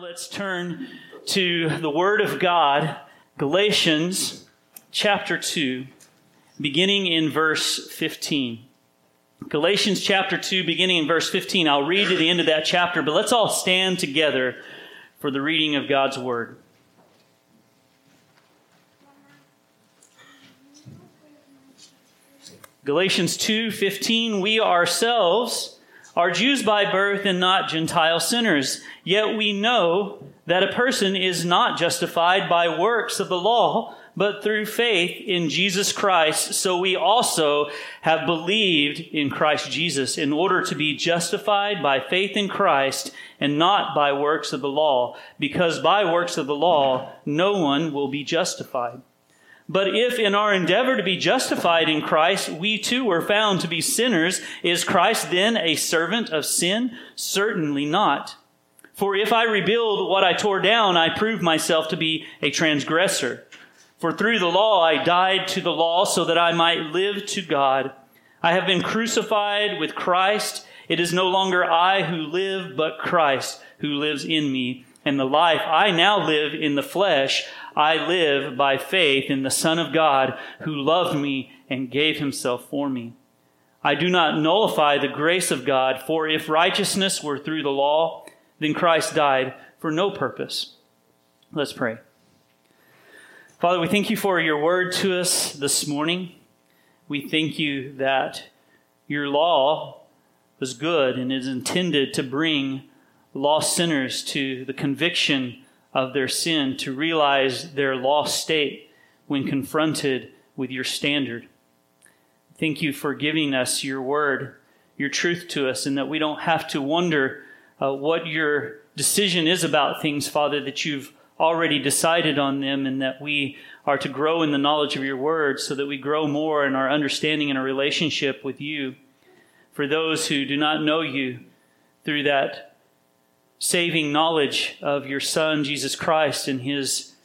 let's turn to the Word of God, Galatians chapter 2, beginning in verse 15. Galatians chapter 2, beginning in verse 15. I'll read to the end of that chapter, but let's all stand together for the reading of God's Word. Galatians 2:15, we ourselves are Jews by birth and not Gentile sinners. Yet we know that a person is not justified by works of the law, but through faith in Jesus Christ. So we also have believed in Christ Jesus in order to be justified by faith in Christ and not by works of the law, because by works of the law no one will be justified. But if in our endeavor to be justified in Christ, we too were found to be sinners, is Christ then a servant of sin? Certainly not. For if I rebuild what I tore down, I prove myself to be a transgressor. For through the law I died to the law so that I might live to God. I have been crucified with Christ. It is no longer I who live, but Christ who lives in me. And the life I now live in the flesh, I live by faith in the Son of God who loved me and gave himself for me. I do not nullify the grace of God, for if righteousness were through the law, then Christ died for no purpose. Let's pray. Father, we thank you for your word to us this morning. We thank you that your law was good and is intended to bring lost sinners to the conviction of their sin, to realize their lost state when confronted with your standard. Thank you for giving us your word, your truth to us, and that we don't have to wonder what your decision is about things, Father, that you've already decided on them, and that we are to grow in the knowledge of your word so that we grow more in our understanding and our relationship with you. For those who do not know you through that saving knowledge of your Son, Jesus Christ, and his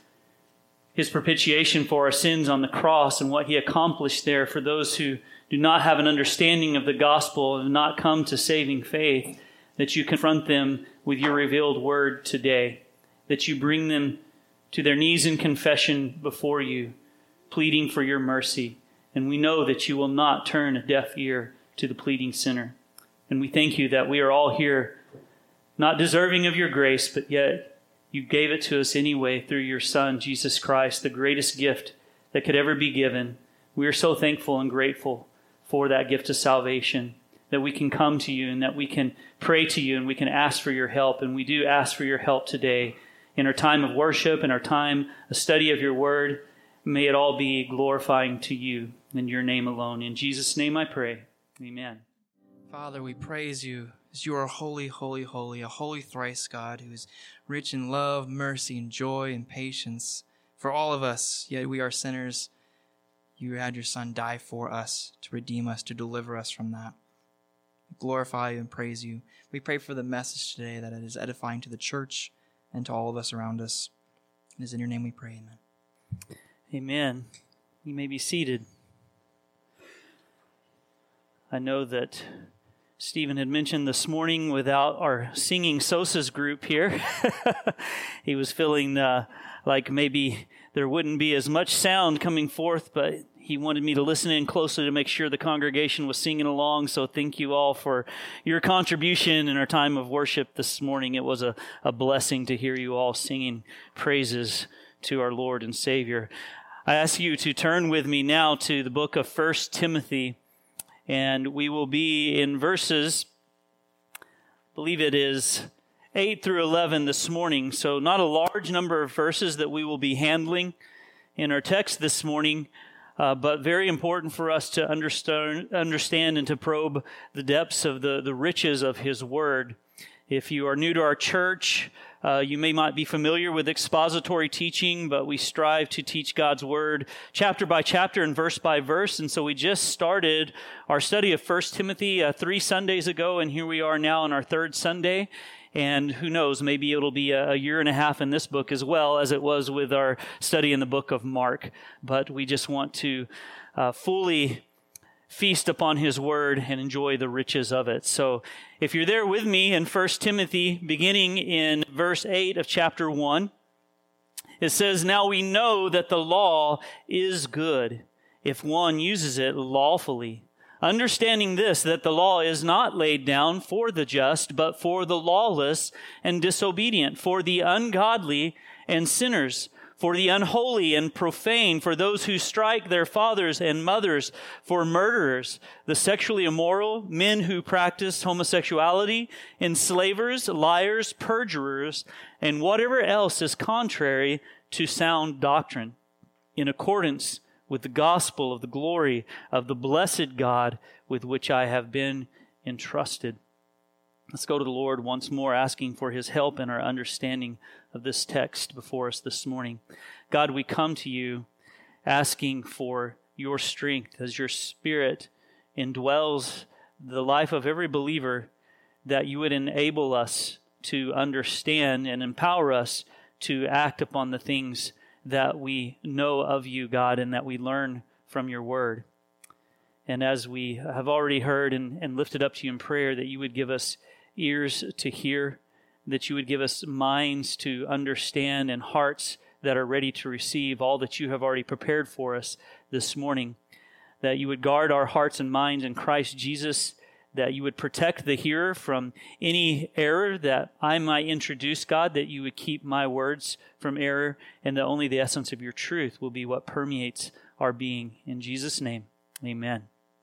propitiation for our sins on the cross and what he accomplished there, for those who do not have an understanding of the gospel and have not come to saving faith, that you confront them with your revealed word today, that you bring them to their knees in confession before you, pleading for your mercy. And we know that you will not turn a deaf ear to the pleading sinner. And we thank you that we are all here not deserving of your grace, but yet you gave it to us anyway through your Son, Jesus Christ, the greatest gift that could ever be given. We are so thankful and grateful for that gift of salvation, that we can come to you and that we can pray to you and we can ask for your help. And we do ask for your help today in our time of worship and our time of study of your word. May it all be glorifying to you in your name alone. In Jesus' name I pray. Amen. Father, we praise you as you are holy, holy, holy, a holy thrice God who is rich in love, mercy, and joy and patience for all of us. Yet we are sinners. You had your Son die for us, to redeem us, to deliver us from that. We glorify you and praise you. We pray for the message today, that it is edifying to the church and to all of us around us. It is in your name we pray, amen. Amen. You may be seated. I know that Stephen had mentioned this morning without our singing Sosa's group here, he was feeling like maybe there wouldn't be as much sound coming forth, but he wanted me to listen in closely to make sure the congregation was singing along. So thank you all for your contribution in our time of worship this morning. It was a blessing to hear you all singing praises to our Lord and Savior. I ask you to turn with me now to the book of 1 Timothy. And we will be in verses, I believe it is 8 through 11 this morning. So not a large number of verses that we will be handling in our text this morning, but very important for us to understand and to probe the depths of the riches of His Word. If you are new to our church, you may not be familiar with expository teaching, but we strive to teach God's Word chapter by chapter and verse by verse. And so we just started our study of 1 Timothy 3 Sundays ago, and here we are now on our third Sunday. And who knows, maybe it'll be a year and a half in this book as well as it was with our study in the book of Mark. But we just want to fully feast upon his word and enjoy the riches of it. So if you're there with me in 1 Timothy, beginning in verse 8 of chapter 1, it says, "Now we know that the law is good if one uses it lawfully. Understanding this, that the law is not laid down for the just, but for the lawless and disobedient, for the ungodly and sinners, for the unholy and profane, for those who strike their fathers and mothers, for murderers, the sexually immoral, men who practice homosexuality, enslavers, liars, perjurers, and whatever else is contrary to sound doctrine, in accordance with the gospel of the glory of the blessed God with which I have been entrusted." Let's go to the Lord once more, asking for his help in our understanding of this text before us this morning. God, we come to you asking for your strength as your Spirit indwells the life of every believer, that you would enable us to understand and empower us to act upon the things that we know of you, God, and that we learn from your word. And as we have already heard and lifted up to you in prayer, that you would give us ears to hear, that you would give us minds to understand and hearts that are ready to receive all that you have already prepared for us this morning, that you would guard our hearts and minds in Christ Jesus, that you would protect the hearer from any error that I might introduce, God, that you would keep my words from error, and that only the essence of your truth will be what permeates our being. In Jesus' name, amen.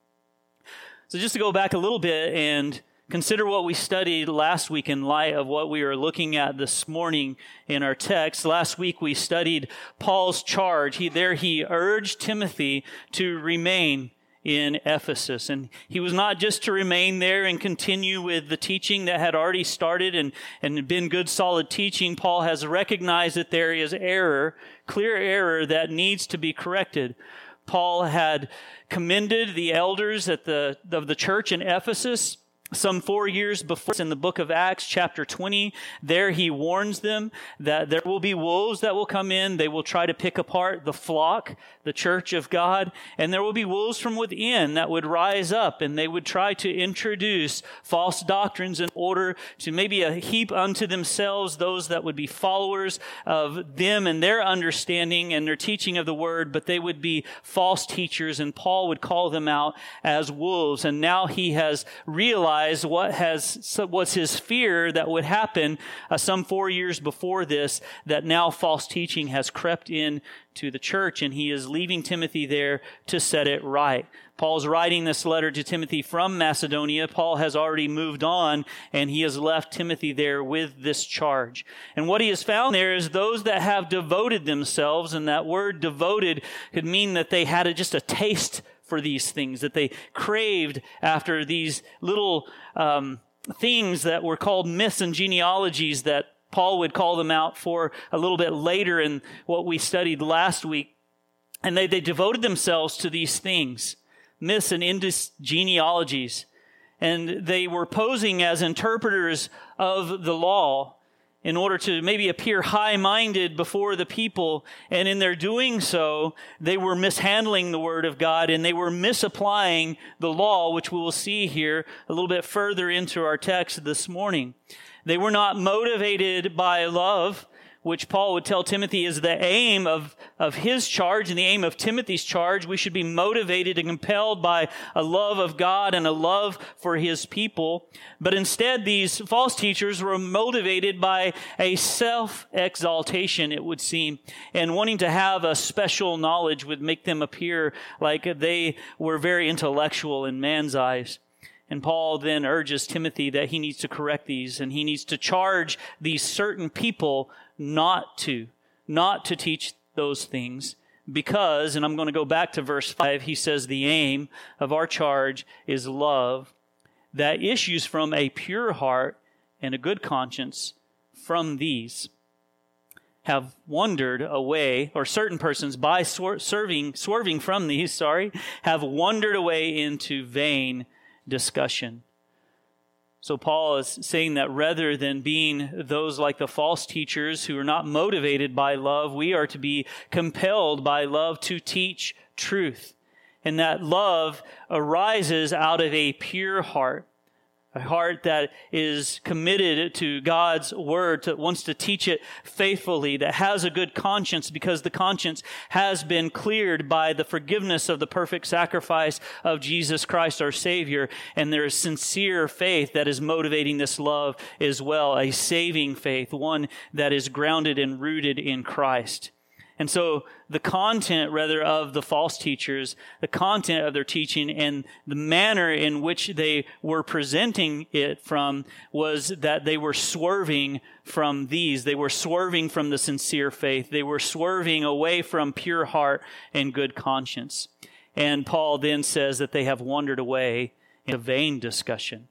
So just to go back a little bit and consider what we studied last week in light of what we are looking at this morning in our text. Last week we studied Paul's charge. He urged Timothy to remain in Ephesus. And he was not just to remain there and continue with the teaching that had already started and been good, solid teaching. Paul has recognized that there is error, clear error that needs to be corrected. Paul had commended the elders of the church in Ephesus some 4 years before. In the book of Acts, chapter 20, there he warns them that there will be wolves that will come in. They will try to pick apart the flock, the church of God, and there will be wolves from within that would rise up, and they would try to introduce false doctrines in order to maybe heap unto themselves those that would be followers of them and their understanding and their teaching of the word, but they would be false teachers, and Paul would call them out as wolves. And now he has realized what was his fear that would happen some 4 years before this, that now false teaching has crept in to the church, and he is leaving Timothy there to set it right. Paul's writing this letter to Timothy from Macedonia. Paul has already moved on, and he has left Timothy there with this charge. And what he has found there is those that have devoted themselves, and that word devoted could mean that they had just a taste for these things, that they craved after these little things that were called myths and genealogies, that Paul would call them out for a little bit later in what we studied last week. And they devoted themselves to these things, myths and genealogies. And they were posing as interpreters of the law in order to maybe appear high-minded before the people. And in their doing so, they were mishandling the word of God, and they were misapplying the law, which we will see here a little bit further into our text this morning. They were not motivated by love, which Paul would tell Timothy is the aim of his charge and the aim of Timothy's charge. We should be motivated and compelled by a love of God and a love for his people. But instead, these false teachers were motivated by a self-exaltation, it would seem, and wanting to have a special knowledge would make them appear like they were very intellectual in man's eyes. And Paul then urges Timothy that he needs to correct these, and he needs to charge these certain people not to teach those things, because, and I'm going to go back to verse 5, he says the aim of our charge is love that issues from a pure heart and a good conscience. From these have wandered away, or certain persons by swerving from these, have wandered away into vain discussion. So Paul is saying that rather than being those like the false teachers who are not motivated by love, we are to be compelled by love to teach truth. And that love arises out of a pure heart, a heart that is committed to God's word, wants to teach it faithfully, that has a good conscience because the conscience has been cleared by the forgiveness of the perfect sacrifice of Jesus Christ, our Savior. And there is sincere faith that is motivating this love as well, a saving faith, one that is grounded and rooted in Christ. And so the content, rather, of the false teachers, the content of their teaching and the manner in which they were presenting it from was that they were swerving from these. They were swerving from the sincere faith. They were swerving away from pure heart and good conscience. And Paul then says that they have wandered away in a vain discussion.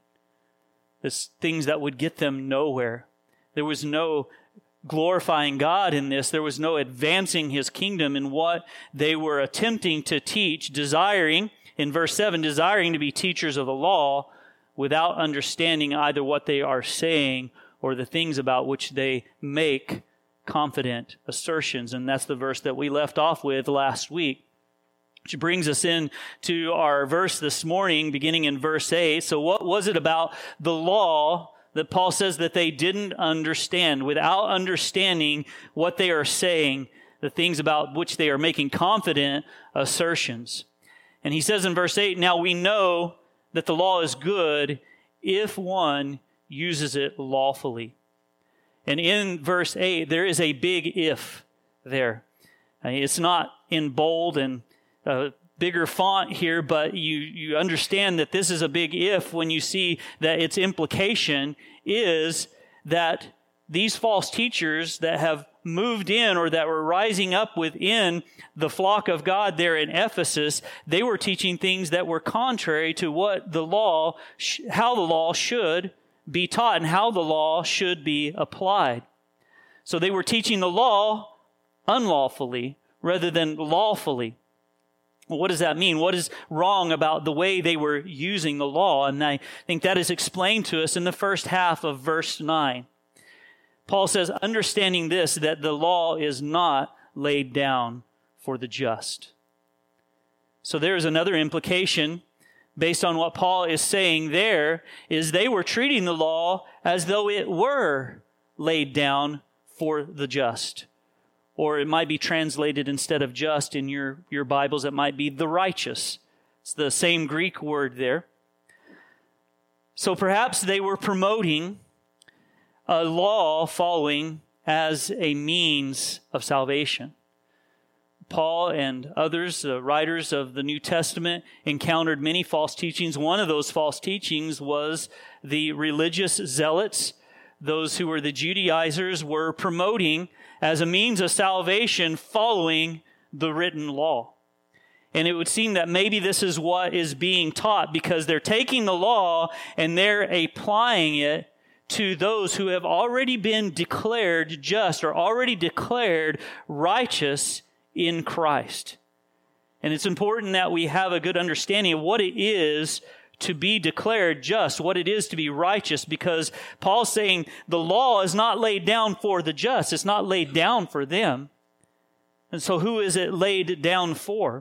This things that would get them nowhere. There was no glorifying God in this. There was no advancing his kingdom in what they were attempting to teach, desiring, in verse 7, desiring to be teachers of the law without understanding either what they are saying or the things about which they make confident assertions. And that's the verse that we left off with last week, which brings us in to our verse this morning, beginning in verse 8. So what was it about the law that Paul says that they didn't understand? Without understanding what they are saying, the things about which they are making confident assertions. And he says in verse 8, now we know that the law is good if one uses it lawfully. And in verse 8, there is a big if there. It's not in bold and bigger font here, but you understand that this is a big if when you see that its implication is that these false teachers that have moved in or that were rising up within the flock of God there in Ephesus, they were teaching things that were contrary to what the law, how the law should be taught and how the law should be applied. So they were teaching the law unlawfully rather than lawfully. Well, what does that mean? What is wrong about the way they were using the law? And I think that is explained to us in the first half of verse 9. Paul says, understanding this, that the law is not laid down for the just. So there is another implication based on what Paul is saying there, is they were treating the law as though it were laid down for the just. Or it might be translated instead of just in your Bibles, it might be the righteous. It's the same Greek word there. So perhaps they were promoting a law following as a means of salvation. Paul and others, writers of the New Testament, encountered many false teachings. One of those false teachings was the religious zealots. Those who were the Judaizers were promoting as a means of salvation following the written law. And it would seem that maybe this is what is being taught, because they're taking the law and they're applying it to those who have already been declared just or already declared righteous in Christ. And it's important that we have a good understanding of what it is to be declared just, what it is to be righteous, because Paul's saying the law is not laid down for the just. It's not laid down for them. And so who is it laid down for?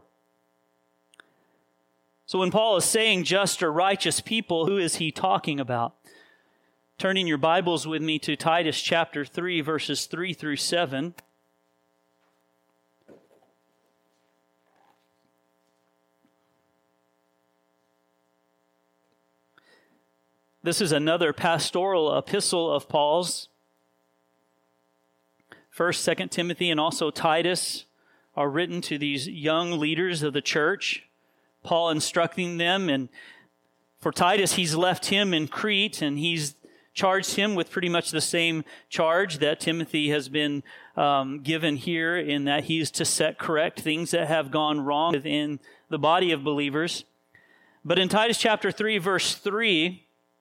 So when Paul is saying just or righteous people, who is he talking about? Turning your Bibles with me to Titus chapter 3, verses 3 through 7. This is another pastoral epistle of Paul's. 1st, 2nd Timothy, and also Titus are written to these young leaders of the church. Paul instructing them, and for Titus, he's left him in Crete, and he's charged him with pretty much the same charge that Timothy has been given here, in that he is to set correct things that have gone wrong within the body of believers. But in Titus chapter 3, verse 3,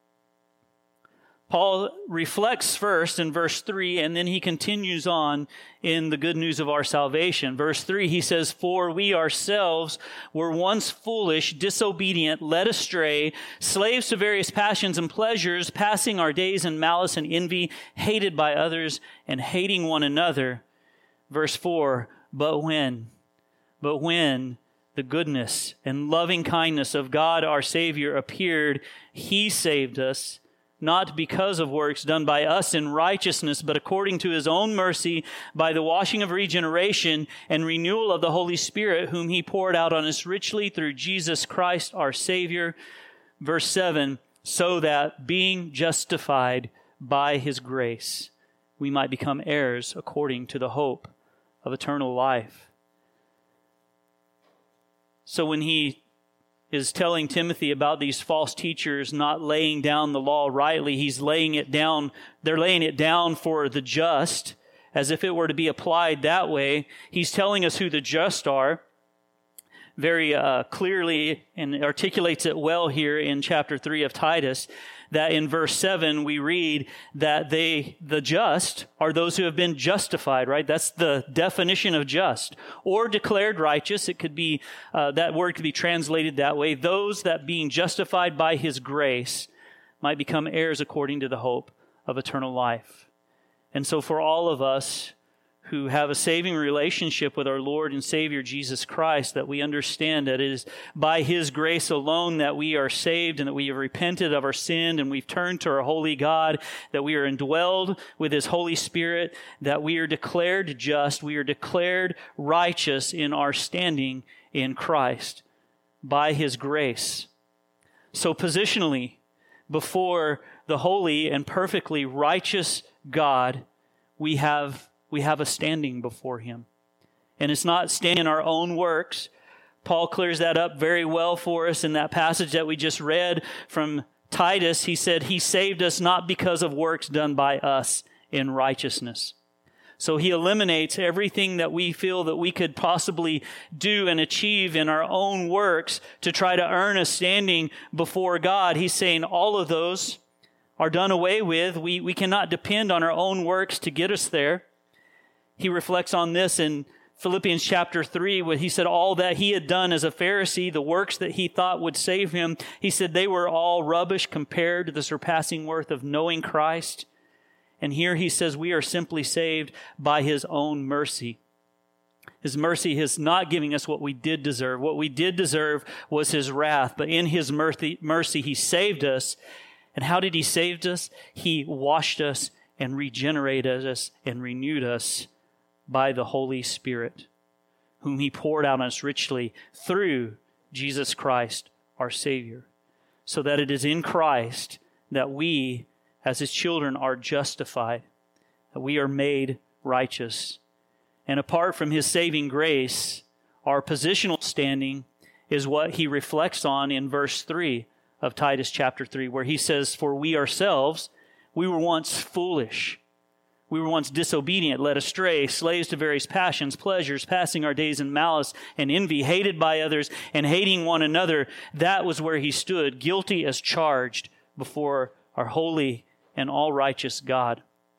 Paul reflects first in verse 3, and then he continues on in the good news of our salvation. Verse 3, he says, "For we ourselves were once foolish, disobedient, led astray, slaves to various passions and pleasures, passing our days in malice and envy, hated by others and hating one another." Verse 4, but when the goodness and loving kindness of God our Savior appeared, He saved us, not because of works done by us in righteousness, but according to His own mercy, by the washing of regeneration and renewal of the Holy Spirit, whom He poured out on us richly through Jesus Christ our Savior. Verse 7, so that being justified by His grace, we might become heirs according to the hope of eternal life. So when he is telling Timothy about these false teachers not laying down the law rightly, he's laying it down, they're laying it down for the just, as if it were to be applied that way. He's telling us who the just are very clearly, and articulates it well here in chapter 3 of Titus, that in verse 7 we read that the just are those who have been justified, right? That's the definition of just. Or declared righteous. It could be, that word could be translated that way. Those that being justified by His grace might become heirs according to the hope of eternal life. And so for all of us who have a saving relationship with our Lord and Savior Jesus Christ, that we understand that it is by His grace alone that we are saved and that we have repented of our sin and we've turned to our holy God, that we are indwelled with His Holy Spirit, that we are declared just, we are declared righteous in our standing in Christ by His grace. So positionally, before the holy and perfectly righteous God, we have a standing before Him. And it's not standing in our own works. Paul clears that up very well for us in that passage that we just read from Titus. He said, He saved us not because of works done by us in righteousness. So He eliminates everything that we feel that we could possibly do and achieve in our own works to try to earn a standing before God. He's saying all of those are done away with. We cannot depend on our own works to get us there. He reflects on this in Philippians chapter 3, where he said all that he had done as a Pharisee, the works that he thought would save him, he said they were all rubbish compared to the surpassing worth of knowing Christ. And here he says we are simply saved by His own mercy. His mercy is not giving us what we did deserve. What we did deserve was His wrath, but in His mercy He saved us. And how did He save us? He washed us and regenerated us and renewed us by the Holy Spirit, whom He poured out on us richly through Jesus Christ, our Savior, so that it is in Christ that we, as His children, are justified, that we are made righteous. And apart from His saving grace, our positional standing is what he reflects on in verse 3 of Titus chapter 3, where he says, for we ourselves, we were once foolish. We were once disobedient, led astray, slaves to various passions, pleasures, passing our days in malice and envy, hated by others and hating one another. That was where he stood, guilty as charged before our holy and all-righteous God.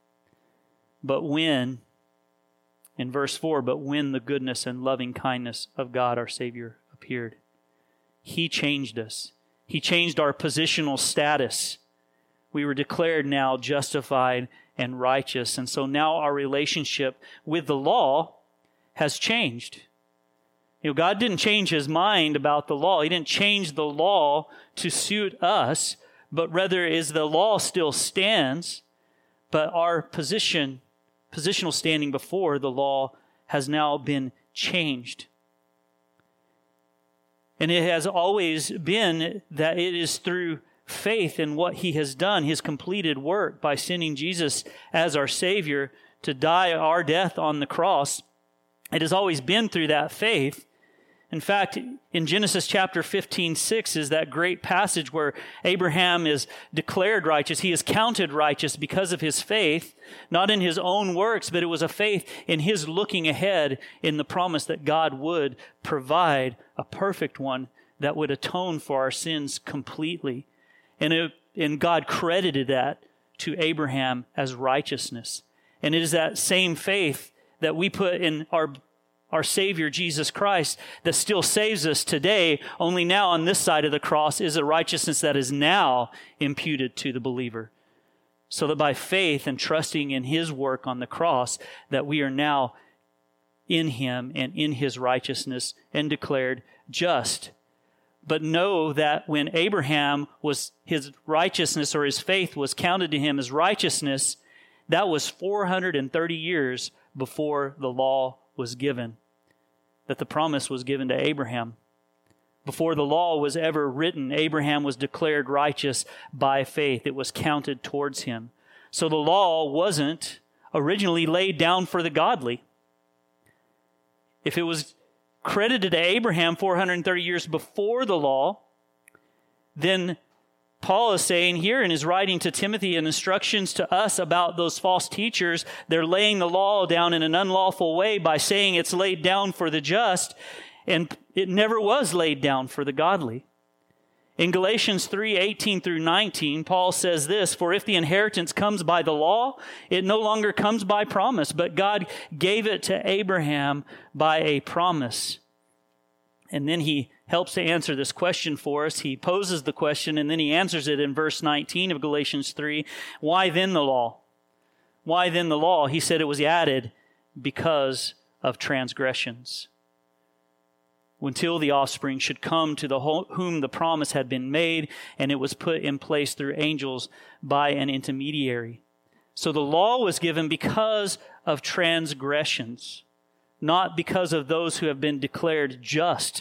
But when, in verse 4, but when the goodness and loving kindness of God our Savior appeared, He changed us. He changed our positional status. We were declared now justified and righteous. And so now our relationship with the law has changed. You know, God didn't change His mind about the law. He didn't change the law to suit us, but rather is the law still stands, but our positional standing before the law has now been changed. And it has always been that it is through faith in what He has done, His completed work by sending Jesus as our Savior to die our death on the cross. It has always been through that faith. In fact, in Genesis chapter 15:6 is that great passage where Abraham is declared righteous. He is counted righteous because of his faith, not in his own works, but it was a faith in his looking ahead in the promise that God would provide a perfect one that would atone for our sins completely. And God credited that to Abraham as righteousness. And it is that same faith that we put in our Savior, Jesus Christ, that still saves us today, only now on this side of the cross is a righteousness that is now imputed to the believer. So that by faith and trusting in His work on the cross, that we are now in him and in his righteousness and declared just. But know that when Abraham was, his righteousness or his faith was counted to him as righteousness, that was 430 years before the law was given, that the promise was given to Abraham. Before the law was ever written, Abraham was declared righteous by faith. It was counted towards him. So the law wasn't originally laid down for the godly. If it was credited to Abraham 430 years before the law, then Paul is saying here in his writing to Timothy and instructions to us about those false teachers, they're laying the law down in an unlawful way by saying it's laid down for the just, and it never was laid down for the godly. In Galatians 3:18 through 19, Paul says this, "For if the inheritance comes by the law, it no longer comes by promise, but God gave it to Abraham by a promise." And then he helps to answer this question for us. He poses the question, and then he answers it in verse 19 of Galatians 3. Why then the law? Why then the law? He said it was added because of transgressions, until the offspring should come to whom the promise had been made, and it was put in place through angels by an intermediary. So the law was given because of transgressions, not because of those who have been declared just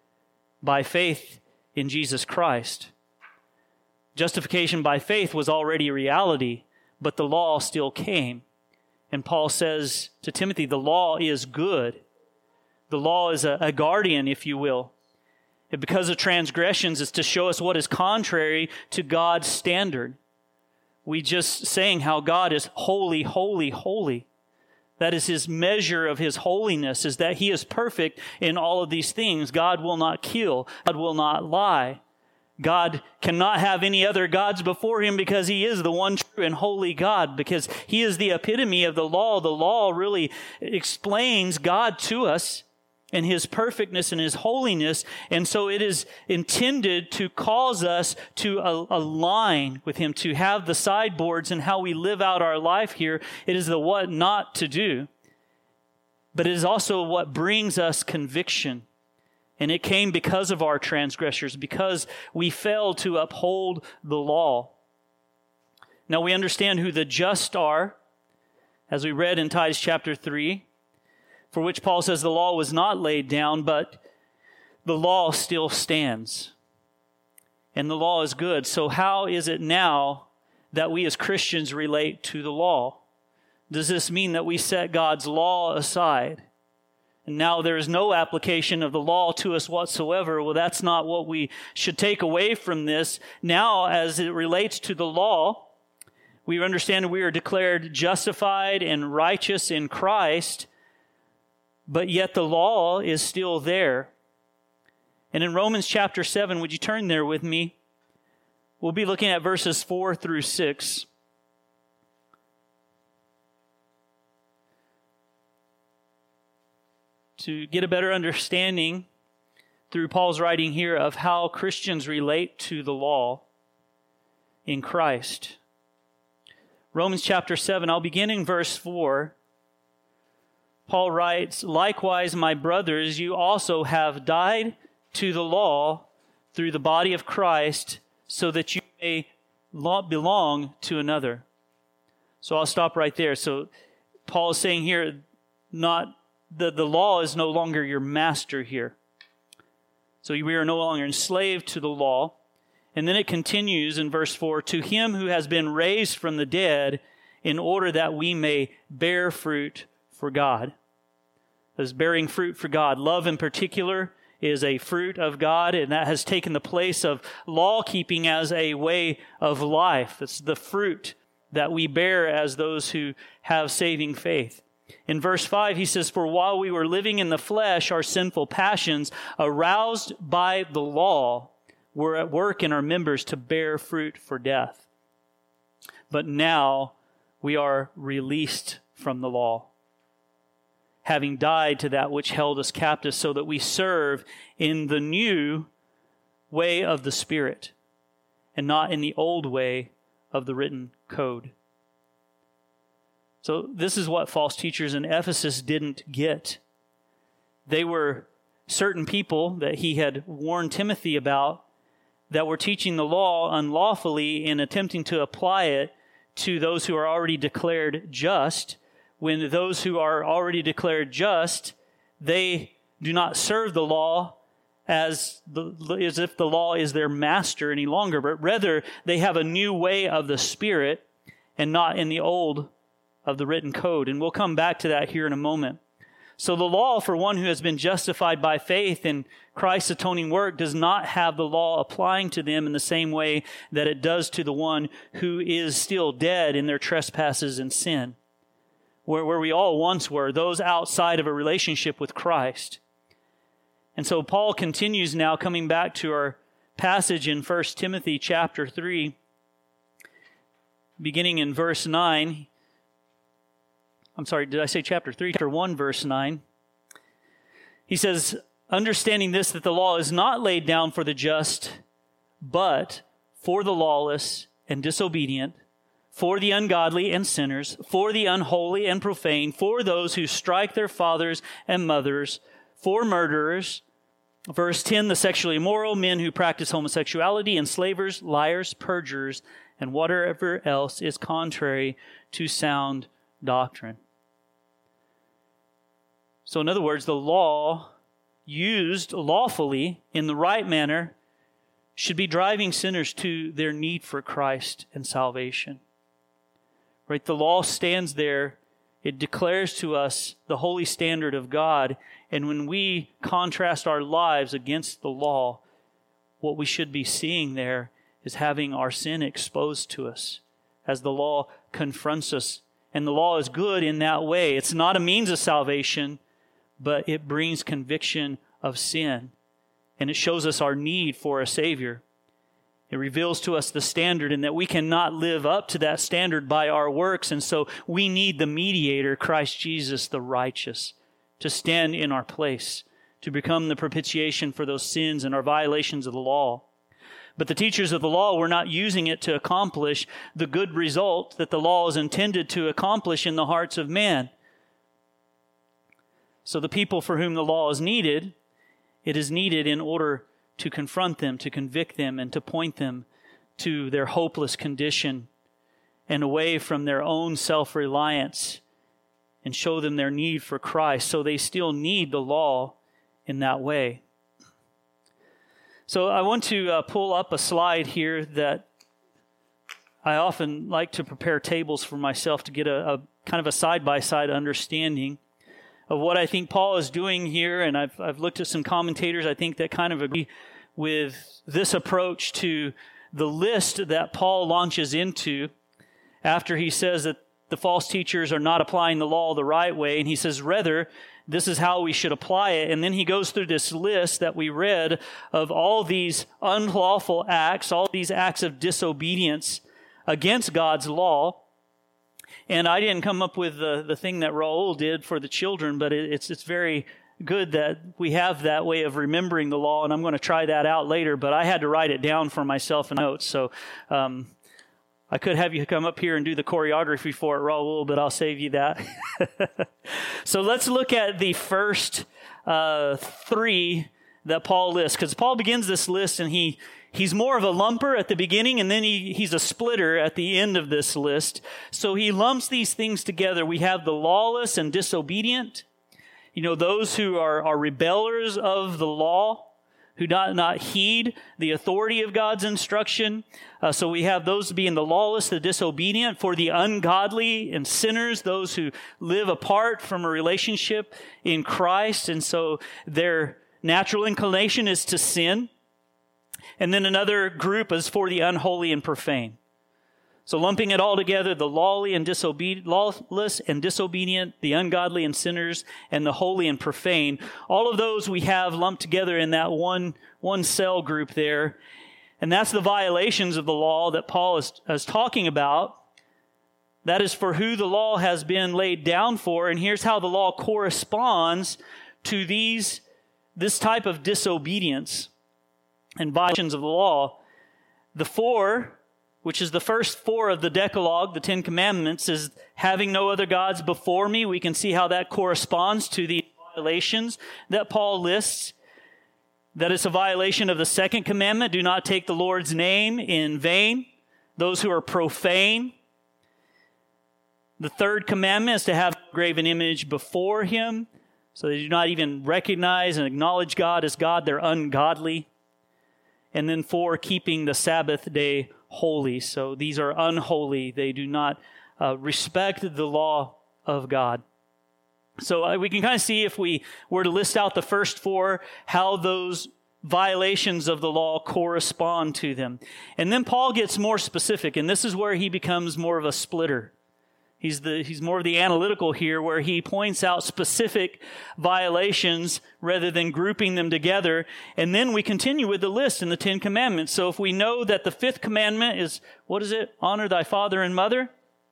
by faith in Jesus Christ. Justification by faith was already a reality, but the law still came. And Paul says to Timothy, the law is good. The law is a guardian, if you will. And because of transgressions, it's to show us what is contrary to God's standard. We just sang how God is holy, holy, holy. That is his measure of his holiness, is that he is perfect in all of these things. God will not kill. God will not lie. God cannot have any other gods before him because he is the one true and holy God, because he is the epitome of the law. The law really explains God to us and his perfectness and his holiness. And so it is intended to cause us to align with him, to have the sideboards in how we live out our life here. It is the what not to do, but it is also what brings us conviction. And it came because of our transgressors, because we failed to uphold the law. Now we understand who the just are, as we read in Titus chapter 3, for which Paul says the law was not laid down, but the law still stands. And the law is good. So how is it now that we as Christians relate to the law? Does this mean that we set God's law aside? And now there is no application of the law to us whatsoever. Well, that's not what we should take away from this. Now, as it relates to the law, we understand we are declared justified and righteous in Christ, but yet the law is still there. And in Romans chapter 7, would you turn there with me? We'll be looking at verses 4 through 6. To get a better understanding through Paul's writing here of how Christians relate to the law in Christ. Romans chapter 7, I'll begin in verse 4. Paul writes, "Likewise, my brothers, you also have died to the law through the body of Christ, so that you may belong to another." So I'll stop right there. So Paul is saying here, the law is no longer your master here. So we are no longer enslaved to the law. And then it continues in verse 4, "To him who has been raised from the dead, in order that we may bear fruit for God." As bearing fruit for God. Love in particular is a fruit of God, and that has taken the place of law-keeping as a way of life. It's the fruit that we bear as those who have saving faith. In verse 5, he says, "For while we were living in the flesh, our sinful passions, aroused by the law, were at work in our members to bear fruit for death. But now we are released from the law, having died to that which held us captive, so that we serve in the new way of the Spirit, and not in the old way of the written code." So this is what false teachers in Ephesus didn't get. They were certain people that he had warned Timothy about that were teaching the law unlawfully and attempting to apply it to those who are already declared just, when those who are already declared just, they do not serve the law as if the law is their master any longer, but rather they have a new way of the Spirit and not in the old of the written code. And we'll come back to that here in a moment. So the law for one who has been justified by faith in Christ's atoning work does not have the law applying to them in the same way that it does to the one who is still dead in their trespasses and sin, where we all once were, those outside of a relationship with Christ. And so Paul continues now, coming back to our passage in 1 Timothy chapter 3, beginning in verse 9. I'm sorry, did I say chapter 3? Chapter 1, verse 9. He says, understanding this, that the law is not laid down for the just, but for the lawless and disobedient, for the ungodly and sinners, for the unholy and profane, for those who strike their fathers and mothers, for murderers. Verse 10, the sexually immoral, men who practice homosexuality, enslavers, liars, perjurers, and whatever else is contrary to sound doctrine. So in other words, the law used lawfully in the right manner should be driving sinners to their need for Christ and salvation. Right? The law stands there. It declares to us the holy standard of God. And when we contrast our lives against the law, what we should be seeing there is having our sin exposed to us as the law confronts us. And the law is good in that way. It's not a means of salvation, but it brings conviction of sin. And it shows us our need for a Savior. It reveals to us the standard and that we cannot live up to that standard by our works. And so we need the mediator, Christ Jesus, the righteous, to stand in our place, to become the propitiation for those sins and our violations of the law. But the teachers of the law were not using it to accomplish the good result that the law is intended to accomplish in the hearts of man. So the people for whom the law is needed, it is needed in order to confront them, to convict them, and to point them to their hopeless condition and away from their own self-reliance and show them their need for Christ. So they still need the law in that way. So I want to pull up a slide here that I often like to prepare tables for myself to get a kind of a side-by-side understanding of what I think Paul is doing here. And I've looked at some commentators, I think, that kind of agree with this approach to the list that Paul launches into after he says that the false teachers are not applying the law the right way. And he says, rather, this is how we should apply it. And then he goes through this list that we read of all these unlawful acts, all these acts of disobedience against God's law. And I didn't come up with the thing that Raul did for the children, but it's very good that we have that way of remembering the law, and I'm going to try that out later, but I had to write it down for myself in notes. So I could have you come up here and do the choreography for it, Raul, but I'll save you that. So let's look at the first three that Paul lists, because Paul begins this list and he's more of a lumper at the beginning, and then he's a splitter at the end of this list. So he lumps these things together. We have the lawless and disobedient, those who are rebellers of the law, who not heed the authority of God's instruction. So we have those being the lawless, the disobedient, for the ungodly and sinners, those who live apart from a relationship in Christ. And so their natural inclination is to sin. And then another group is for the unholy and profane. So lumping it all together, the lawless and disobedient, the ungodly and sinners, and the holy and profane. All of those we have lumped together in that one cell group there. And that's the violations of the law that Paul is talking about. That is for who the law has been laid down for. And here's how the law corresponds to this type of disobedience and violations of the law. The four, which is the first four of the Decalogue, the Ten Commandments, is having no other gods before me. We can see how that corresponds to the violations that Paul lists. That it's a violation of the second commandment, do not take the Lord's name in vain. Those who are profane. The third commandment is to have a graven image before him, so they do not even recognize and acknowledge God as God. They're ungodly. And then 4, keeping the Sabbath day holy. So these are unholy. They do not respect the law of God. So we can kind of see, if we were to list out the first 4, how those violations of the law correspond to them. And then Paul gets more specific, and this is where he becomes more of a splitter. He's more of the analytical here, where he points out specific violations rather than grouping them together. And then we continue with the list in the 10 Commandments. So if we know that the 5th commandment is, what is it? Honor thy father and mother.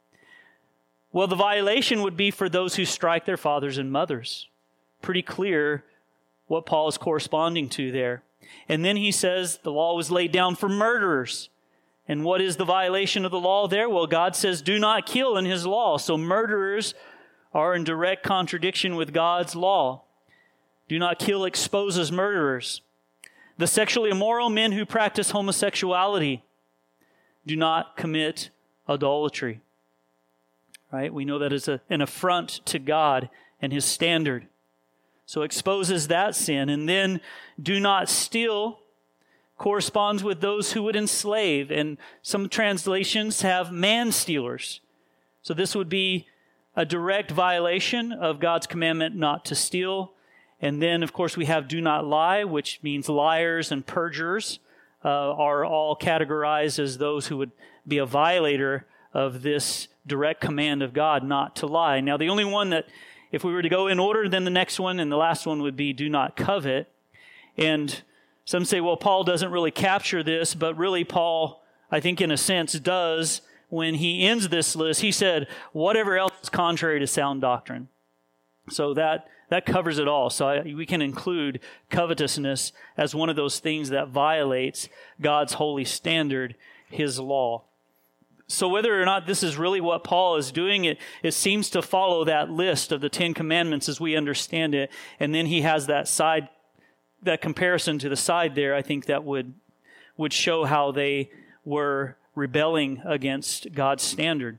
Well, the violation would be for those who strike their fathers and mothers. Pretty clear what Paul is corresponding to there. And then he says the law was laid down for murderers. And what is the violation of the law there? Well, God says, do not kill in his law. So murderers are in direct contradiction with God's law. Do not kill exposes murderers. The sexually immoral, men who practice homosexuality. Do not commit adultery. Right? We know that is an affront to God and his standard. So exposes that sin. And then do not steal corresponds with those who would enslave. And some translations have man-stealers. So this would be a direct violation of God's commandment not to steal. And then, of course, we have do not lie, which means liars and perjurers are all categorized as those who would be a violator of this direct command of God not to lie. Now, the only one that, if we were to go in order, then the next one and the last one would be do not covet. And some say, well, Paul doesn't really capture this, but really Paul, I think in a sense, does. When he ends this list, he said, whatever else is contrary to sound doctrine. So that covers it all. So we can include covetousness as one of those things that violates God's holy standard, his law. So whether or not this is really what Paul is doing, it seems to follow that list of the 10 Commandments as we understand it. And then he has that comparison to the side there, I think that would show how they were rebelling against God's standard.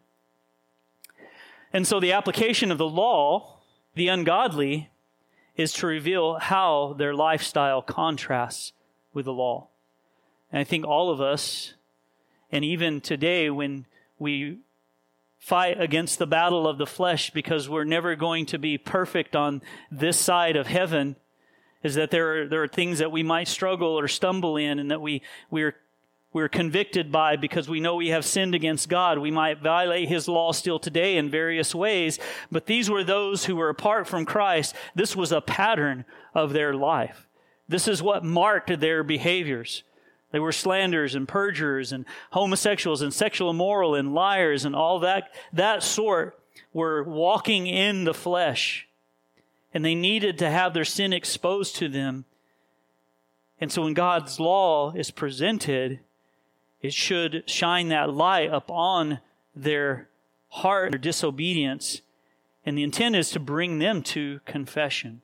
And so the application of the law, the ungodly, is to reveal how their lifestyle contrasts with the law. And I think all of us, and even today when we fight against the battle of the flesh because we're never going to be perfect on this side of heaven, is that there are things that we might struggle or stumble in and that we're convicted by because we know we have sinned against God. We might violate his law still today in various ways, but these were those who were apart from Christ. This was a pattern of their life. This is what marked their behaviors. They were slanderers and perjurers and homosexuals and sexual immoral and liars and all that sort were walking in the flesh. And they needed to have their sin exposed to them. And so when God's law is presented, it should shine that light upon their heart, their disobedience. And the intent is to bring them to confession.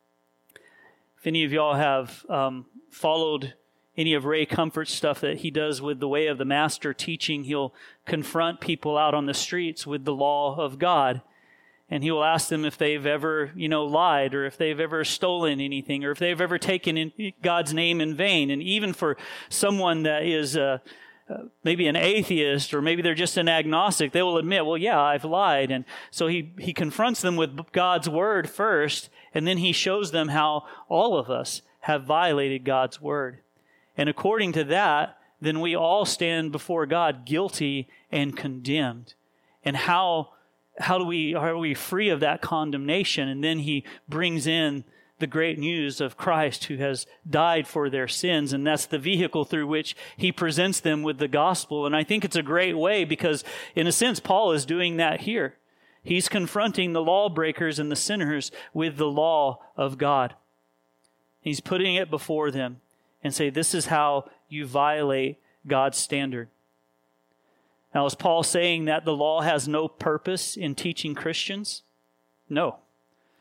If any of y'all have followed any of Ray Comfort's stuff that he does with the Way of the Master teaching, he'll confront people out on the streets with the law of God. And he will ask them if they've ever, lied, or if they've ever stolen anything, or if they've ever taken in God's name in vain. And even for someone that is maybe an atheist, or maybe they're just an agnostic, they will admit, well, yeah, I've lied. And so he confronts them with God's word first, and then he shows them how all of us have violated God's word. And according to that, then we all stand before God guilty and condemned. And how are we free of that condemnation? And then he brings in the great news of Christ who has died for their sins. And that's the vehicle through which he presents them with the gospel. And I think it's a great way because, in a sense, Paul is doing that here. He's confronting the lawbreakers and the sinners with the law of God. He's putting it before them and say, this is how you violate God's standard. Now, is Paul saying that the law has no purpose in teaching Christians? No.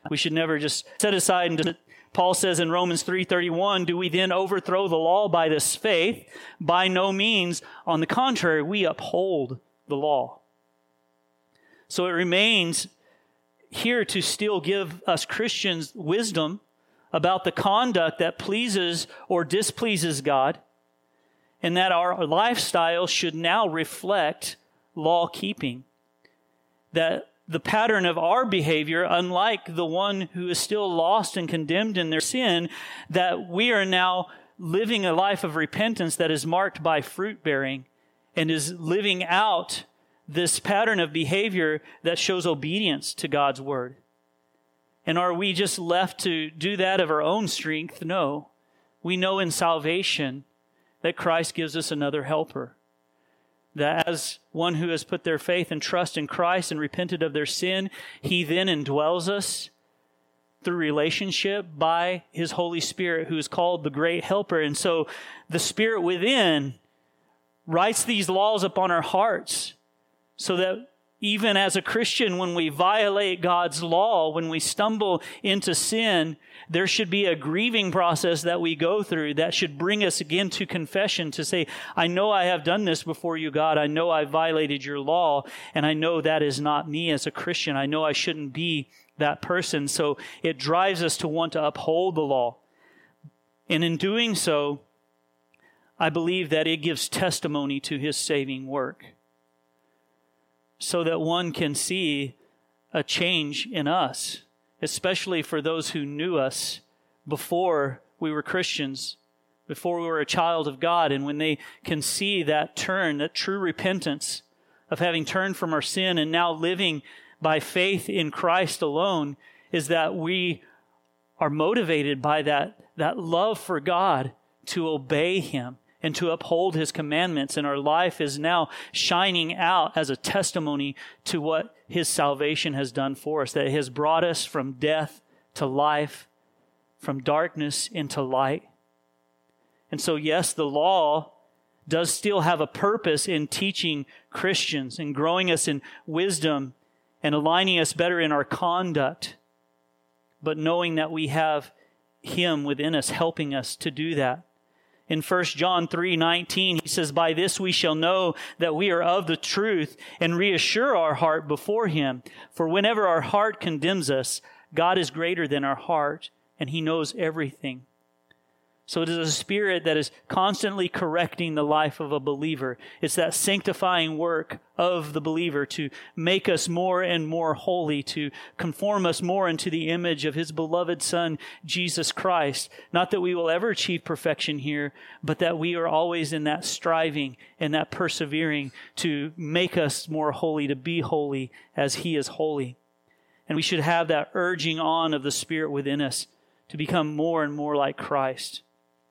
We should never just set aside and Paul says in Romans 3:31, do we then overthrow the law by this faith? By no means. On the contrary, we uphold the law. So it remains here to still give us Christians wisdom about the conduct that pleases or displeases God, and that our lifestyle should now reflect law keeping. That the pattern of our behavior, unlike the one who is still lost and condemned in their sin, that we are now living a life of repentance that is marked by fruit bearing and is living out this pattern of behavior that shows obedience to God's word. And are we just left to do that of our own strength? No. We know in salvation that Christ gives us another helper. That as one who has put their faith and trust in Christ and repented of their sin, He then indwells us through relationship by His Holy Spirit, who is called the great helper. And so the Spirit within writes these laws upon our hearts so that even as a Christian, when we violate God's law, when we stumble into sin, there should be a grieving process that we go through that should bring us again to confession to say, I know I have done this before you, God. I know I violated your law, and I know that is not me as a Christian. I know I shouldn't be that person. So it drives us to want to uphold the law. And in doing so, I believe that it gives testimony to His saving work, so that one can see a change in us, especially for those who knew us before we were Christians, before we were a child of God. And when they can see that turn, that true repentance of having turned from our sin and now living by faith in Christ alone, is that we are motivated by that love for God to obey Him and to uphold His commandments. And our life is now shining out as a testimony to what His salvation has done for us, that it has brought us from death to life, from darkness into light. And so, yes, the law does still have a purpose in teaching Christians and growing us in wisdom and aligning us better in our conduct, but knowing that we have Him within us helping us to do that. In 1 John 3:19, he says, by this we shall know that we are of the truth and reassure our heart before Him. For whenever our heart condemns us, God is greater than our heart, and He knows everything. So it is a spirit that is constantly correcting the life of a believer. It's that sanctifying work of the believer to make us more and more holy, to conform us more into the image of His beloved Son, Jesus Christ. Not that we will ever achieve perfection here, but that we are always in that striving and that persevering to make us more holy, to be holy as He is holy. And we should have that urging on of the Spirit within us to become more and more like Christ.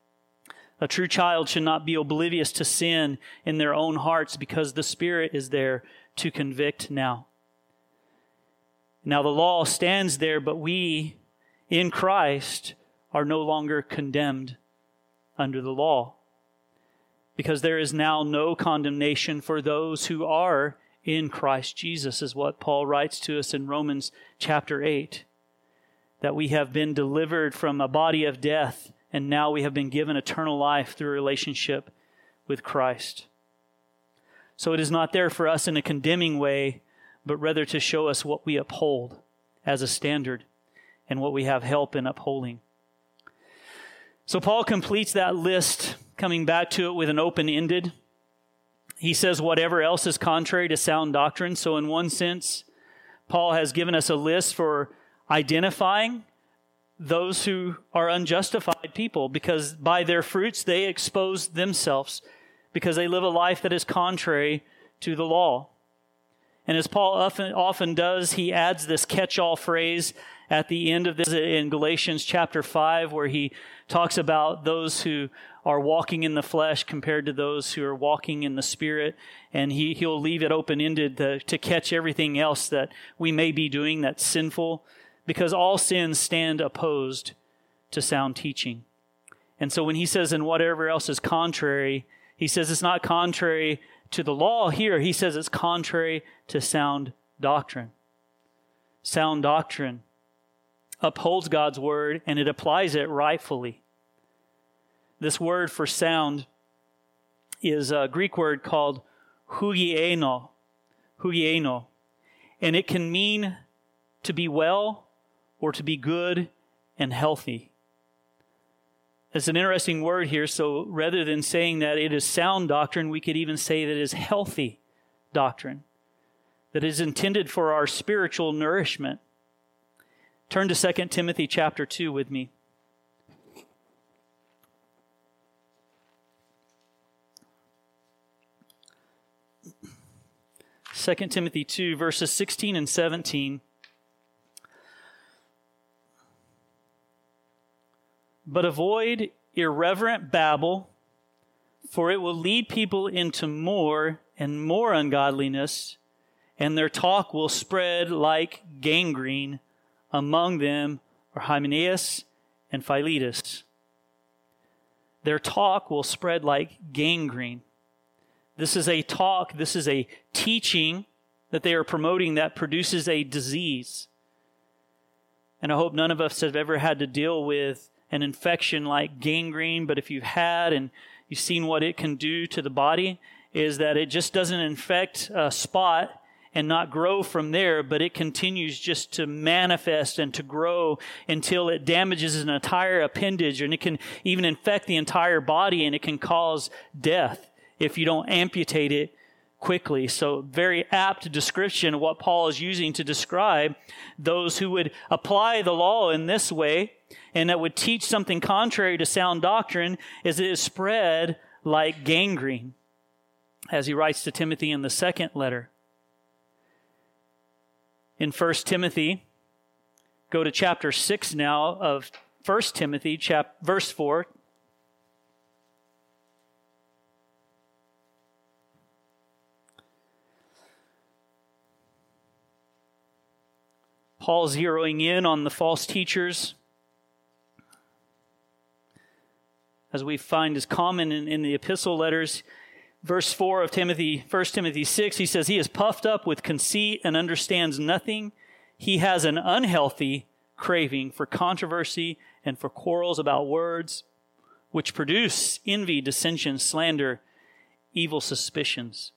A true child should not be oblivious to sin in their own hearts because the Spirit is there to convict now. Now the law stands there, but we in Christ are no longer condemned under the law, because there is now no condemnation for those who are in Christ Jesus, is what Paul writes to us in Romans chapter 8, that we have been delivered from a body of death, and now we have been given eternal life through a relationship with Christ. So it is not there for us in a condemning way, but rather to show us what we uphold as a standard and what we have help in upholding. So Paul completes that list, coming back to it with an open-ended. He says whatever else is contrary to sound doctrine. So in one sense, Paul has given us a list for identifying those who are unjustified people, because by their fruits they expose themselves, because they live a life that is contrary to the law. And as Paul often does, he adds this catch-all phrase at the end of this in Galatians chapter 5, where he talks about those who are walking in the flesh compared to those who are walking in the Spirit. And he'll leave it open-ended to catch everything else that we may be doing that's sinful, because all sins stand opposed to sound teaching. And so when he says, and whatever else is contrary, he says it's not contrary to the law here. He says it's contrary to sound doctrine. Sound doctrine upholds God's word and it applies it rightfully. This word for sound is a Greek word called hugieno, and it can mean to be well or to be good and healthy. It's an interesting word here, so rather than saying that it is sound doctrine, we could even say that it is healthy doctrine, that is intended for our spiritual nourishment. Turn to 2 Timothy chapter 2 with me. Second Timothy 2, verses 16 and 17. But avoid irreverent babble, for it will lead people into more and more ungodliness, and their talk will spread like gangrene. Among them are Hymenaeus and Philetus. Their talk will spread like gangrene. This is a talk, this is a teaching that they are promoting that produces a disease. And I hope none of us have ever had to deal with an infection like gangrene, but if you've had and you've seen what it can do to the body, is that it just doesn't infect a spot and not grow from there, but it continues just to manifest and to grow until it damages an entire appendage, and it can even infect the entire body, and it can cause death if you don't amputate it quickly. So very apt description of what Paul is using to describe those who would apply the law in this way and that would teach something contrary to sound doctrine, is it is spread like gangrene, as he writes to Timothy in the second letter. In 1 Timothy, go to chapter 6 now of 1 Timothy, verse 4. Paul zeroing in on the false teachers, as we find is common in the epistle letters. Verse 4 of 1 Timothy 6, he says, he is puffed up with conceit and understands nothing. He has an unhealthy craving for controversy and for quarrels about words, which produce envy, dissension, slander, evil suspicions.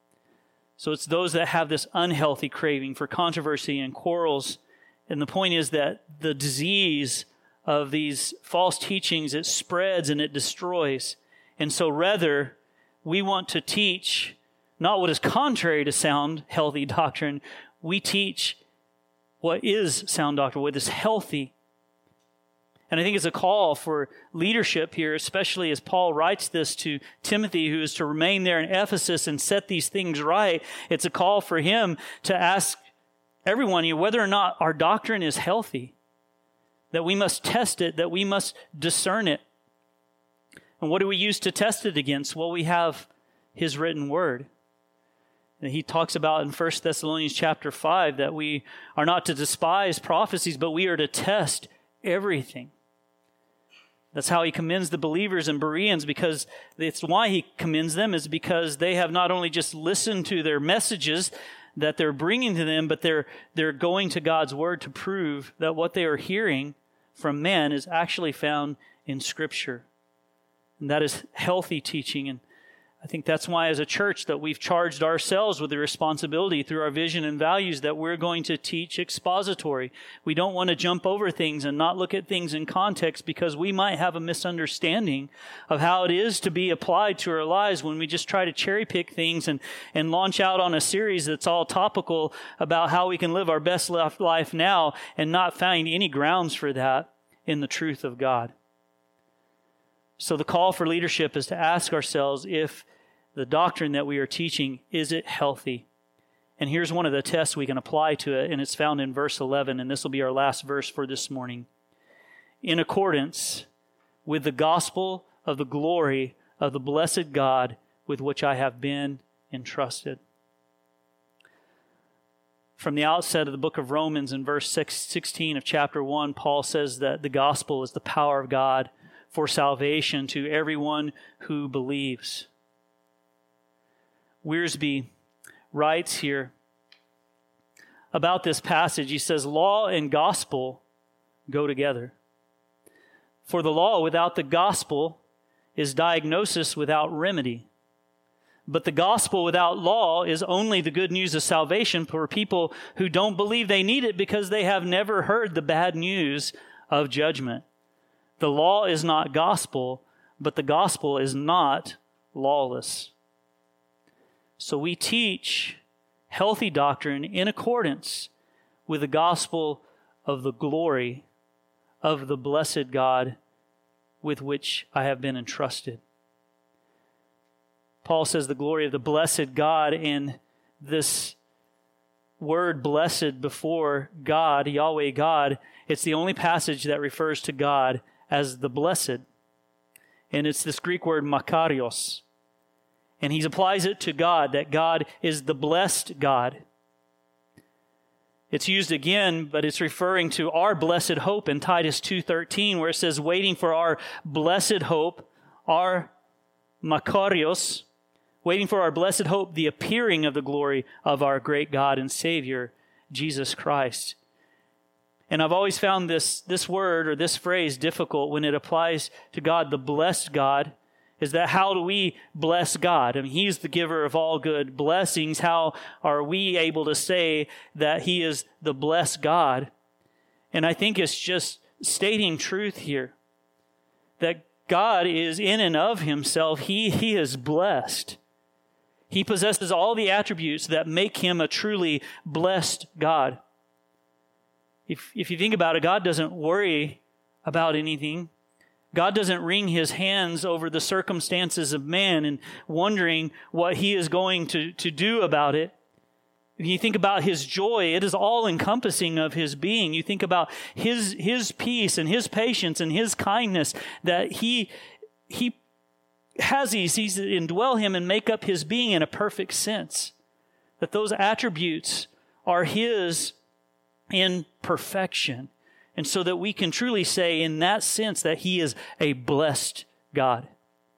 So it's those that have this unhealthy craving for controversy and quarrels. And the point is that the disease of these false teachings, it spreads and it destroys. And so rather, we want to teach not what is contrary to sound, healthy doctrine. We teach what is sound doctrine, what is healthy. And I think it's a call for leadership here, especially as Paul writes this to Timothy, who is to remain there in Ephesus and set these things right. It's a call for him to ask everyone whether or not our doctrine is healthy, that we must test it, that we must discern it. And what do we use to test it against? Well, we have his written word. And he talks about in 1 Thessalonians chapter 5 that we are not to despise prophecies, but we are to test everything. That's how he commends the believers in Bereans, because it's why he commends them is because they have not only just listened to their messages that they're bringing to them, but they're going to God's word to prove that what they are hearing from men is actually found in Scripture. And that is healthy teaching. And I think that's why as a church that we've charged ourselves with the responsibility through our vision and values that we're going to teach expository. We don't want to jump over things and not look at things in context, because we might have a misunderstanding of how it is to be applied to our lives when we just try to cherry pick things and launch out on a series that's all topical about how we can live our best life now and not find any grounds for that in the truth of God. So the call for leadership is to ask ourselves if the doctrine that we are teaching, is it healthy? And here's one of the tests we can apply to it, and it's found in verse 11, and this will be our last verse for this morning. In accordance with the gospel of the glory of the blessed God with which I have been entrusted. From the outset of the book of Romans in verse 16 of chapter 1, Paul says that the gospel is the power of God for salvation to everyone who believes. Wiersbe writes here about this passage. He says, law and gospel go together. For the law without the gospel is diagnosis without remedy. But the gospel without law is only the good news of salvation for people who don't believe they need it because they have never heard the bad news of judgment. The law is not gospel, but the gospel is not lawless. So we teach healthy doctrine in accordance with the gospel of the glory of the blessed God with which I have been entrusted. Paul says the glory of the blessed God, and this word blessed before God, Yahweh God, it's the only passage that refers to God as the blessed. And it's this Greek word makarios. And he applies it to God, that God is the blessed God. It's used again, but it's referring to our blessed hope in Titus 2:13, where it says, waiting for our blessed hope, our makarios, waiting for our blessed hope, the appearing of the glory of our great God and Savior, Jesus Christ. And I've always found this word or this phrase difficult when it applies to God, the blessed God, is that how do we bless God? I mean, He's the giver of all good blessings. How are we able to say that He is the blessed God? And I think it's just stating truth here, that God is in and of Himself. He is blessed. He possesses all the attributes that make Him a truly blessed God. If you think about it, God doesn't worry about anything. God doesn't wring His hands over the circumstances of man and wondering what He is going to do about it. If you think about His joy, it is all-encompassing of His being. You think about His peace and His patience and His kindness, that He has these indwell Him and make up His being in a perfect sense. That those attributes are His in perfection. And so that we can truly say in that sense that He is a blessed God.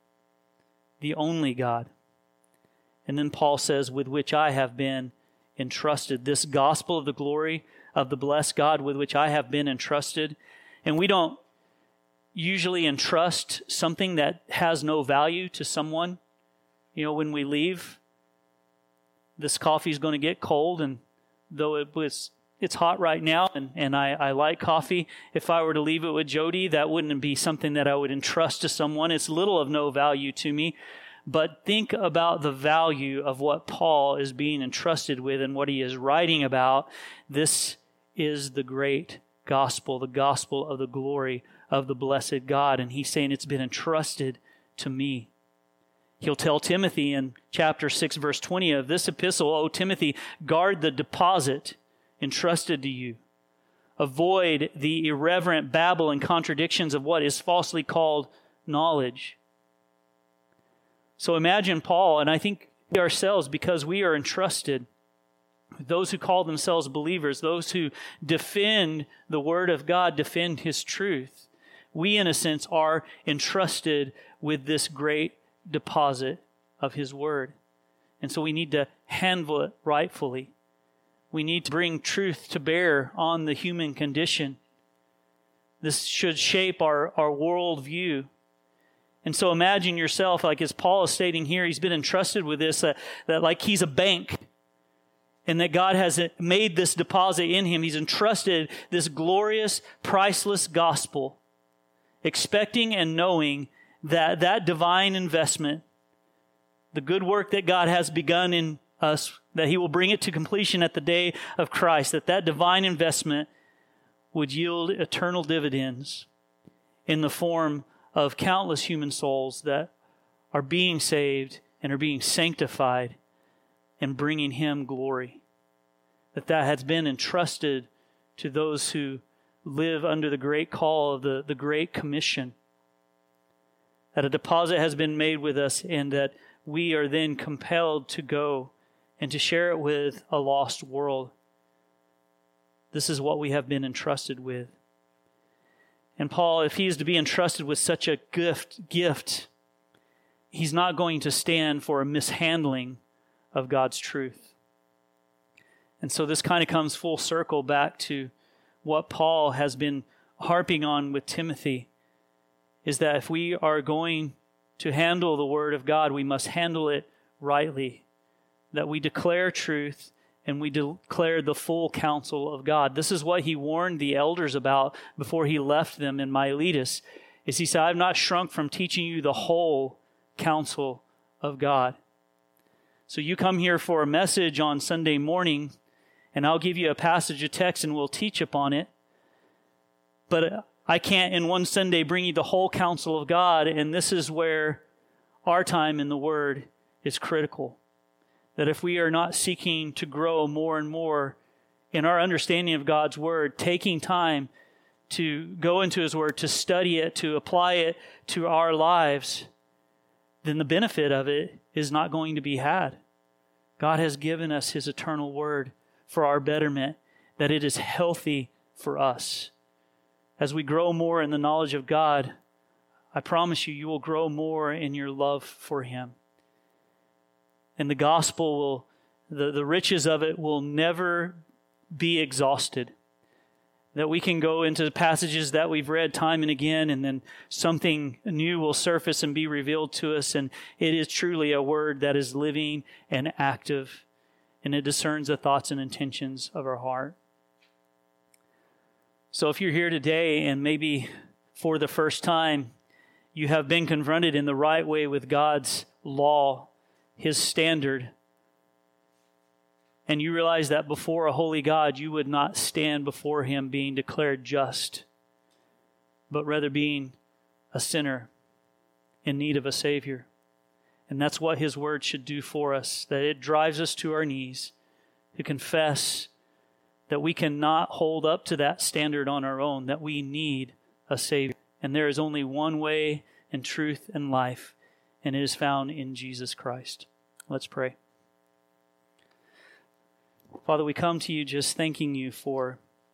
The only God. And then Paul says, with which I have been entrusted. This gospel of the glory of the blessed God with which I have been entrusted. And we don't usually entrust something that has no value to someone. You know, when we leave, this coffee is going to get cold, and though it's hot right now, and I like coffee. If I were to leave it with Jody, that wouldn't be something that I would entrust to someone. It's little of no value to me. But think about the value of what Paul is being entrusted with and what he is writing about. This is the great gospel, the gospel of the glory of the blessed God. And he's saying it's been entrusted to me. He'll tell Timothy in chapter 6, verse 20 of this epistle, O Timothy, guard the deposit entrusted to you. Avoid the irreverent babble and contradictions of what is falsely called knowledge. So imagine Paul, and I think we ourselves, because we are entrusted, those who call themselves believers, those who defend the Word of God, defend His truth. We, in a sense, are entrusted with this great deposit of His Word. And so we need to handle it rightfully. We need to bring truth to bear on the human condition. This should shape our worldview. And so imagine yourself, like as Paul is stating here, he's been entrusted with this, that like he's a bank, and that God has made this deposit in him. He's entrusted this glorious, priceless gospel, expecting and knowing that that divine investment, the good work that God has begun in us, that He will bring it to completion at the day of Christ, that divine investment would yield eternal dividends in the form of countless human souls that are being saved and are being sanctified and bringing Him glory. That has been entrusted to those who live under the great call of the Great Commission. That a deposit has been made with us, and that we are then compelled to go and to share it with a lost world. This is what we have been entrusted with. And Paul, if he is to be entrusted with such a gift, he's not going to stand for a mishandling of God's truth. And so this kind of comes full circle back to what Paul has been harping on with Timothy is that if we are going to handle the Word of God, we must handle it rightly, that we declare truth and we declare the full counsel of God. This is what he warned the elders about before he left them in Miletus, is he said, I have not shrunk from teaching you the whole counsel of God. So you come here for a message on Sunday morning, and I'll give you a passage of text and we'll teach upon it. But I can't in one Sunday bring you the whole counsel of God, and this is where our time in the Word is critical. That if we are not seeking to grow more and more in our understanding of God's Word, taking time to go into His Word, to study it, to apply it to our lives, then the benefit of it is not going to be had. God has given us His eternal Word for our betterment, that it is healthy for us. As we grow more in the knowledge of God, I promise you, you will grow more in your love for Him. And the gospel the riches of it will never be exhausted. That we can go into passages that we've read time and again, and then something new will surface and be revealed to us. And it is truly a word that is living and active, and it discerns the thoughts and intentions of our heart. So if you're here today and maybe for the first time you have been confronted in the right way with God's law, His standard, and you realize that before a holy God you would not stand before Him being declared just, but rather being a sinner in need of a Savior. And that's what His Word should do for us, that it drives us to our knees to confess that we cannot hold up to that standard on our own, that we need a Savior. And there is only one way and truth and life, and it is found in Jesus Christ. Let's pray. Father, we come to you just thanking you for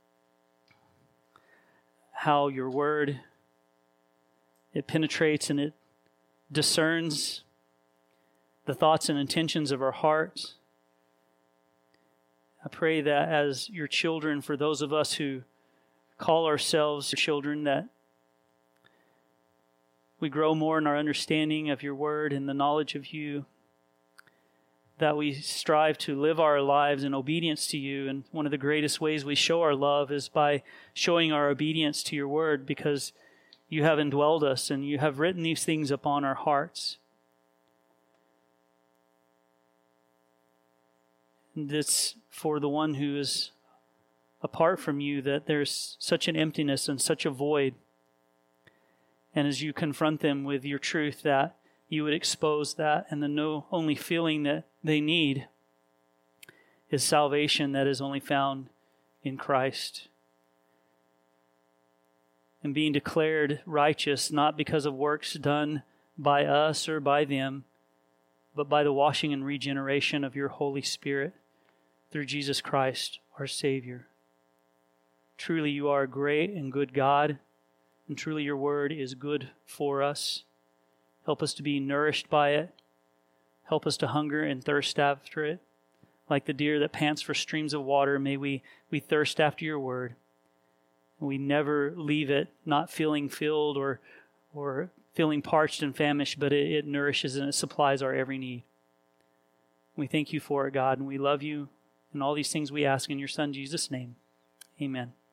how your word, it penetrates and it discerns the thoughts and intentions of our hearts. I pray that as your children, for those of us who call ourselves your children, that we grow more in our understanding of your word and the knowledge of you, that we strive to live our lives in obedience to you. And one of the greatest ways we show our love is by showing our obedience to your word, because you have indwelled us and you have written these things upon our hearts. And it's for the one who is apart from you that there's such an emptiness and such a void. And as you confront them with your truth, that you would expose that, and the only feeling that they need is salvation that is only found in Christ. And being declared righteous, not because of works done by us or by them, but by the washing and regeneration of your Holy Spirit through Jesus Christ, our Savior. Truly you are a great and good God, and truly your word is good for us. Help us to be nourished by it. Help us to hunger and thirst after it. Like the deer that pants for streams of water, may we thirst after your word. And we never leave it not feeling filled or feeling parched and famished, but it nourishes and it supplies our every need. We thank you for it, God, and we love you. And all these things we ask in your Son, Jesus' name. Amen.